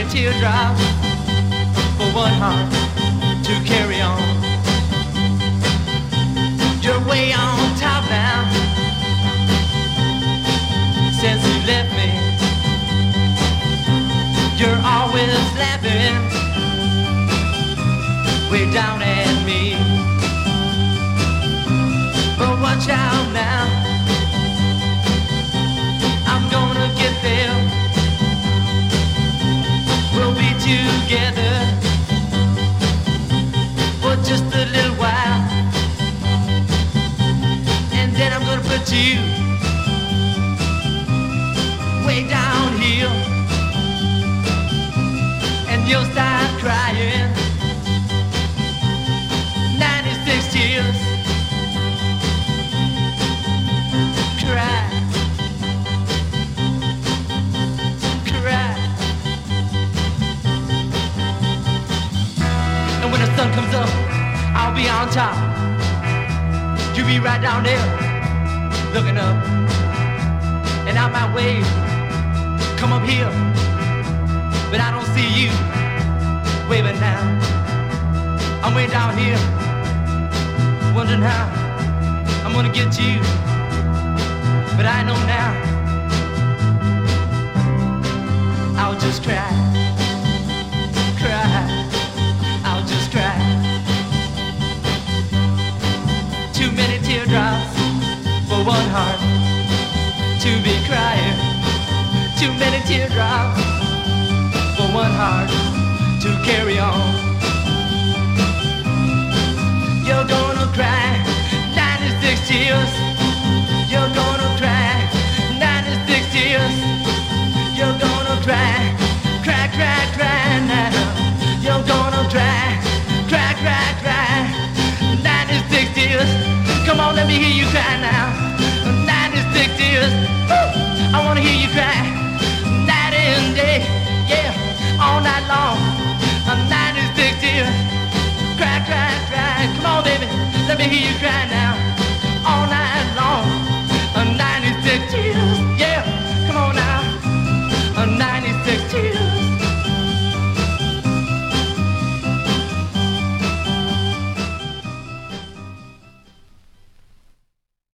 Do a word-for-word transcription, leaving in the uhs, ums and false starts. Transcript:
many teardrops for one heart to carry on. You're way on top now since you left me. You're always laughing way down at me. But watch out now, I'm gonna get there. We'll be together for just a little while, and then I'm gonna put you way down here, and you'll start crying ninety-six tears. Cry, cry. And when the sun comes up, I'll be on top. You be right down there, looking up. And I might wave, come up here, but I don't see you waving now. I'm way down here, wondering how I'm gonna get you, but I know now I'll just cry, cry, I'll just cry. Too many teardrops for one heart to be crying. Too many teardrops for one heart to carry on. You're gonna cry ninety-six tears. You're gonna cry ninety-six tears. You're gonna cry, cry, cry, cry now. You're gonna cry, cry, cry, cry ninety-six tears. Come on, let me hear you cry now. ninety-six tears. Woo! I wanna hear you cry night and day, yeah, all night long. ninety-six tears. Cry, cry, cry. Come on, baby, let me hear you cry now.